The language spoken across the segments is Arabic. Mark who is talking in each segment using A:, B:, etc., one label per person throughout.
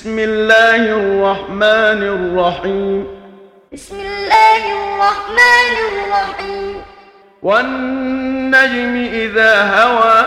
A: بسم الله الرحمن الرحيم
B: بسم الله الرحمن الرحيم
A: والنجم إذا هوى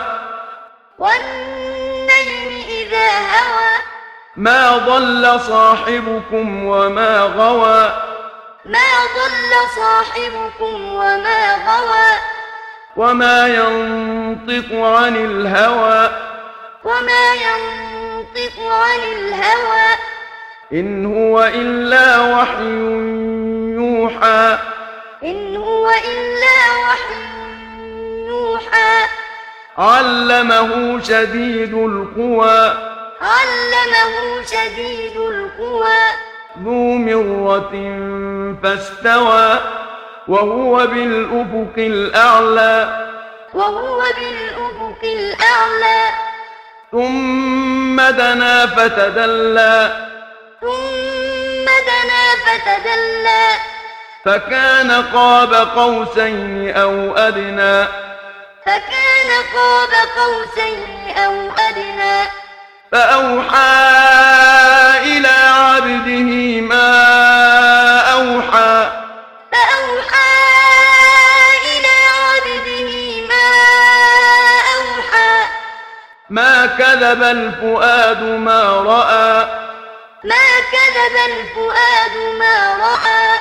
B: والنجم إذا هوى
A: ما ضل صاحبكم وما غوى
B: ما ضل صاحبكم وما غوى
A: وما ينطق عن الهوى
B: وما ينطق عن الهوى
A: إن هو إلا وحي يوحى
B: إن هو إلا وحي يوحى
A: علمه شديد القوى
B: علمه شديد القوى
A: ذو مرة فاستوى وهو بالأفق الأعلى
B: وهو بالأفق الأعلى
A: ثم دنا فتدلى
B: ثم دنا فتدلى
A: فكان قاب قوسين أو أدنى
B: فكان قاب قوسين أو أدنى
A: فأوحى إلى عبده ما أوحى
B: فأوحى إلى عبده ما أوحى
A: ما كذب الفؤاد ما رأى
B: ما كذب الفؤاد ما رأى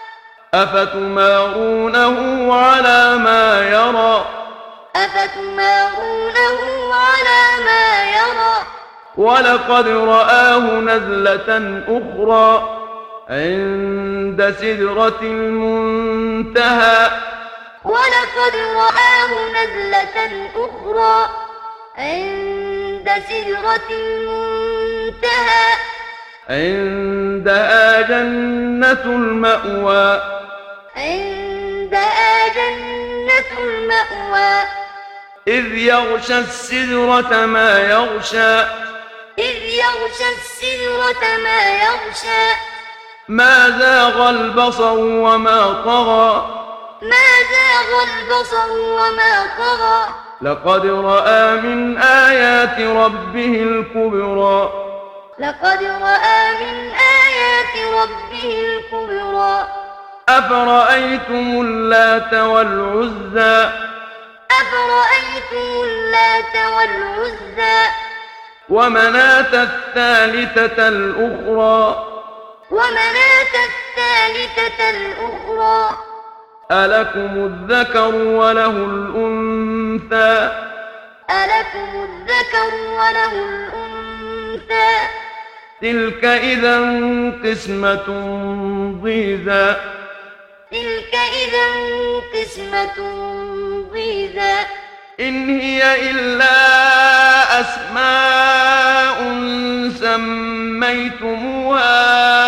A: أفتمارونه على ما يرى
B: أفتمارونه على ما يرى
A: ولقد رآه نزلة أخرى عند سدرة المنتهى
B: ولقد رآه نزلة أخرى عند سدرة المنتهى
A: عندها جنة المأوى
B: عندها جنة المأوى
A: إذ يغشى السدرة ما يغشى
B: إذ يغشى السدرة ما يغشى
A: ما زاغ البصر وما طغى
B: ما زاغ البصر وما طغى
A: لقد رأى من آيات ربه الكبرى
B: لقد رأى من آيات ربه الكبرى
A: أفرأيتم اللات والعزى
B: أفرأيتم اللات والعزى
A: ومناة الثالثة الأخرى
B: ومناة الثالثة الأخرى
A: ألكم الذكر وله الأنثى
B: ألكم الذكر وله الأنثى
A: تلك إذا قسمة ضيزى
B: تلك إذا قسمة ضيزى
A: إن هي إلا أسماء سميتموها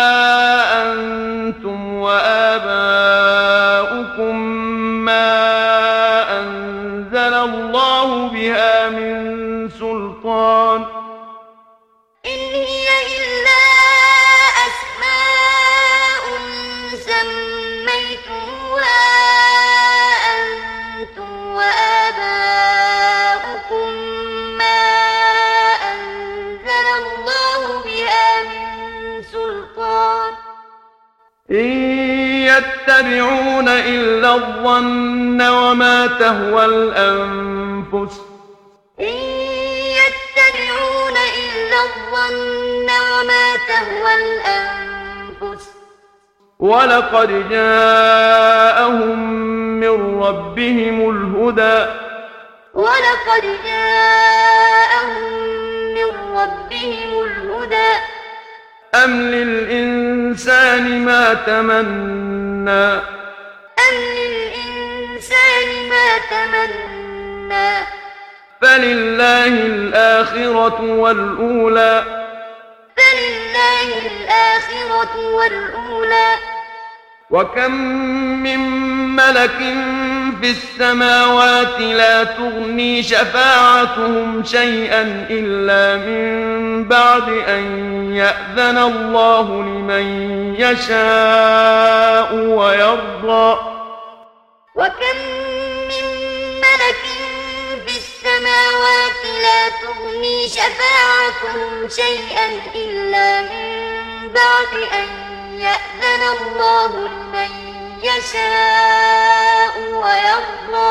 A: أنتم وآباؤكم ما أنزل الله بها من سلطان
B: إن هي إلا أسماء سميتموها أنتم وآباؤكم ما أنزل الله بها من سلطان
A: إن يتبعون إلا الظن وما تهوى الأنفس
B: إن يتبعون إلا الظن وما تهوى الأنفس
A: ولقد جاءهم من ربهم الهدى
B: ولقد جاءهم من ربهم الهدى
A: أم للإنسان ما تمنى
B: أم للإنسان ما تمنى
A: فلله الآخرة والأولى
B: فلله الآخرة والأولى
A: وكم من ملك في السماوات لا تغني شفاعتهم شيئا إلا من بعد أن يأذن الله لمن يشاء ويرضى
B: وكم من ملك في السماوات لا تغني شفاعتهم شيئا إلا بعد أن يأذن الله لمن يشاء ويرضى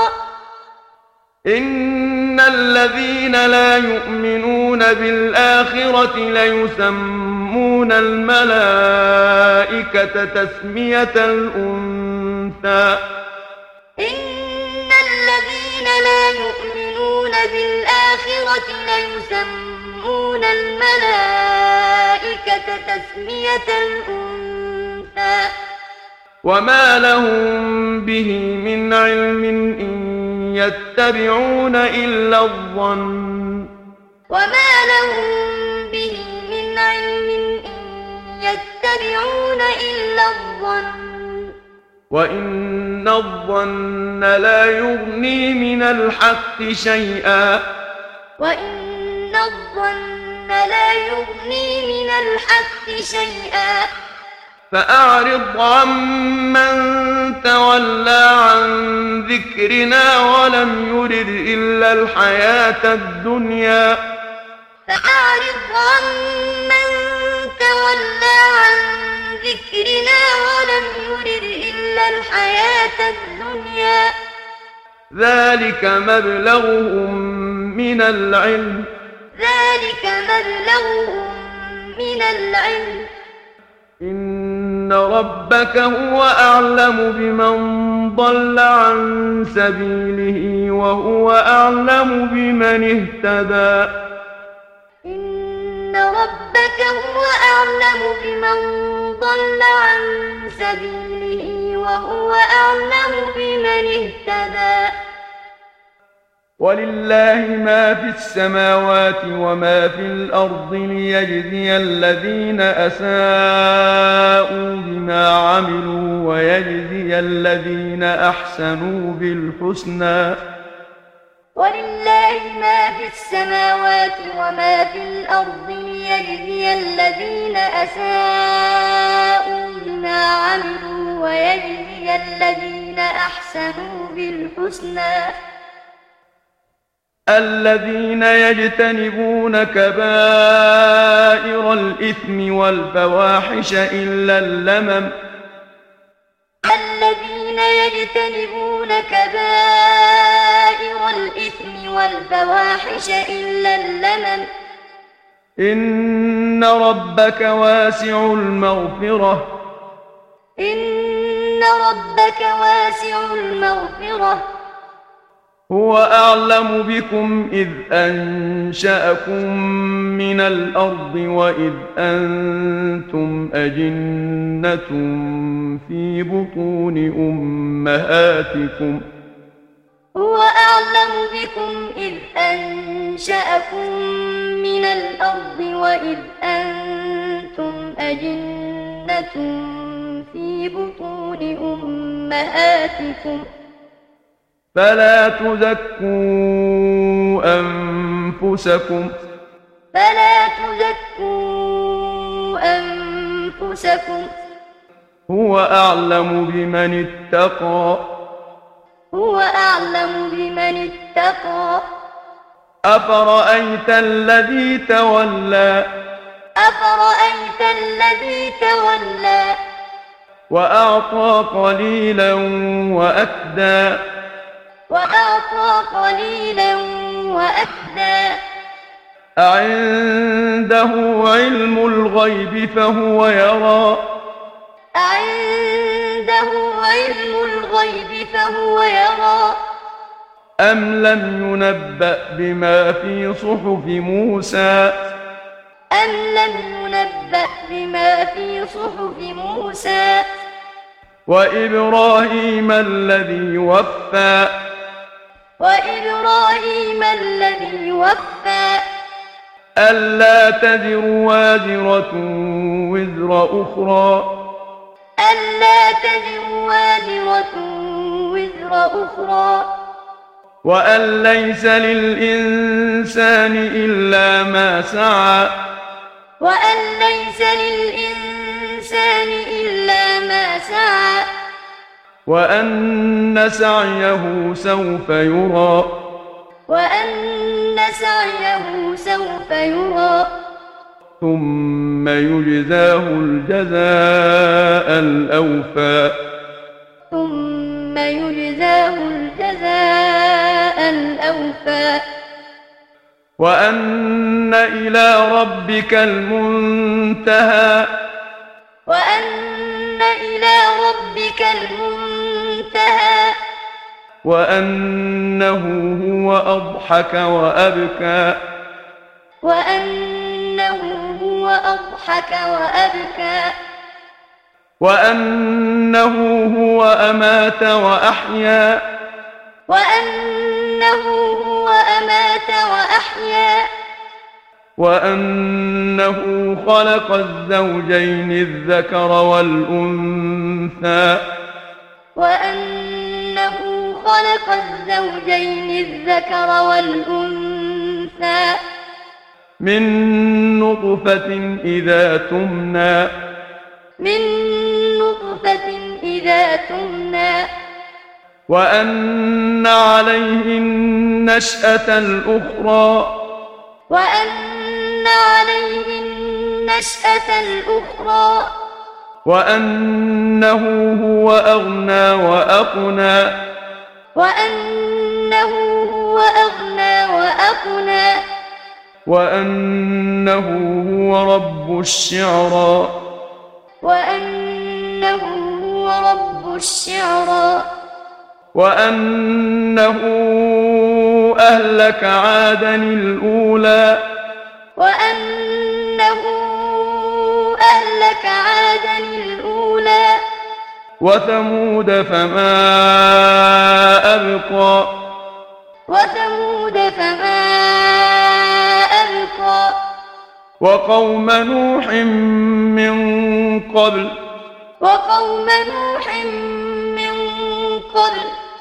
A: إن الذين لا يؤمنون بالآخرة ليسمون الملائكة تسمية الأنثى
B: إن الذين لا يؤمنون بالآخرة ليسمون الملائكة تسمية الأنثى
A: وما لهم به من علم إن يتبعون إلا الظن
B: وما لهم به من علم إن يتبعون إلا الظن
A: وإن الظن لا يغني من الحق شيئا
B: وإن الظن لا يغني من الحق شيئا
A: فأعرض عمن تولى عن ذكرنا ولم يرد إلا الحياة الدنيا
B: فأعرض عمن تولى عن ذكرنا ولم يرد إلا الحياة الدنيا
A: ذلك مبلغهم من العلم إن ربك هو أعلم بمن ضل عن سبيله وهو أعلم بمن اهتدى
B: إن ربك هو أعلم بمن ضل عن سبيله وهو أعلم بمن اهتدى
A: ولله ما في السماوات وما في الأرض ليجزي الذين أساءوا بما عملوا ويجزي الذين أحسنوا بالحسنى
B: ولله ما في السماوات وما في الأرض ليجزي الذين أساءوا بما عملوا ويجزي الذين أحسنوا بالحسنى
A: الذين يجتنبون كبائر الإثم والفواحش إلا اللمم
B: الذين يجتنبون كبائر الإثم والفواحش إلا اللمم
A: إن ربك واسع المغفرة
B: إن ربك واسع المغفرة
A: هو أعلم بكم إذ أنشأكم من الأرض وإذ أنتم أجنة في بطون أمهاتكم
B: هو أعلم بكم إذ أنشأكم من الأرض وإذ أنتم أجنة في بطون أمهاتكم
A: فلا تزكوا أنفسكم هو أعلم بمن اتقى أفرأيت الذي تولى وأعطى قليلا وأكدى أعنده علم الغيب فهو يرى أم لم ينبأ بما في صحف موسى وإبراهيم الذي وفى ألا تزر وازرة وزر أخرى وأن ليس للإنسان إلا ما سعى وأن سعيه سوف يرى ثم يجزاه الجزاء الأوفى
B: ثم يجزاه الجزاء الأوفى
A: وأن إلى ربك المنتهى
B: وأن إلى ربك المنتهى
A: وأنه هو أضحك وأبكى
B: وأنه هو أضحك وأبكى
A: وأنه هو أمات وأحيا
B: وأنه هو أمات وأحيا
A: وأنه خلق الزوجين الذكر والأنثى
B: وأنه خلق الزوجين الذكر والأنثى
A: من نطفة إذا تمنى
B: من نطفة إذا تمنى
A: وأن عليه النشأة الأخرى
B: وأن عليه النشأة الأخرى
A: وأنه هو أغنى وأقنى
B: وأنه هو أغنى وأقنى
A: وأنه هو رب الشعرى
B: وأنه هو رب الشعرى
A: وأنه أهلك عادا الأولى
B: وأنه أهلك عادا الأولى
A: وثمود فما أبقى
B: وثمود فما أبقى
A: وقوم نوح من قبل
B: وقوم نوح من قبل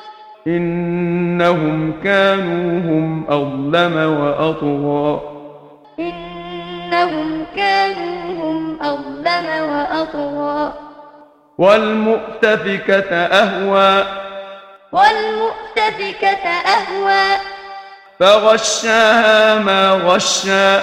A: إنهم كانوا هم أظلم وأطغى
B: إنهم كانوا هم أظلم وأطغى
A: والمؤتفكة أهوى
B: والمؤتفكة أهوى
A: فغشاها ما غشى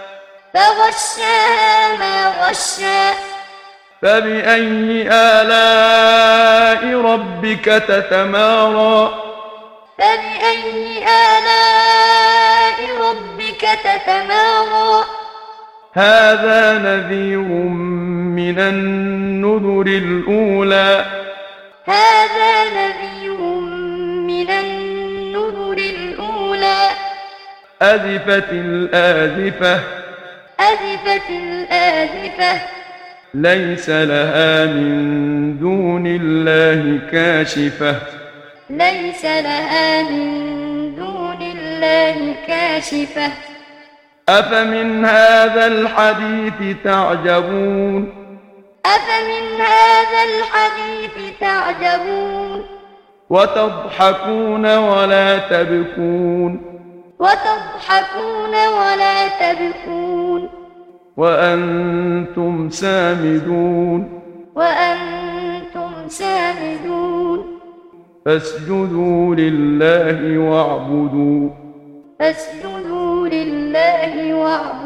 B: فغشاها ما غشى
A: فبأي آلاء ربك تتمارى
B: فبأي آلاء ربك تتمارى
A: هذا نذير من النذر الأولى
B: هذا نذير من النذر الأولى
A: أزفت الآزفة
B: أزفت الآزفة
A: ليس لها من دون الله كاشفة
B: ليس لها من دون الله كاشفة
A: أفمن هذا الحديث تعجبون
B: أفمن هذا الحديث تعجبون
A: وتضحكون ولا تبكون
B: وتضحكون ولا تبكون
A: وأنتم سامدون
B: وأنتم سامدون
A: فاسجدوا لله واعبدوا
B: فاسجدوا لله واعبدوا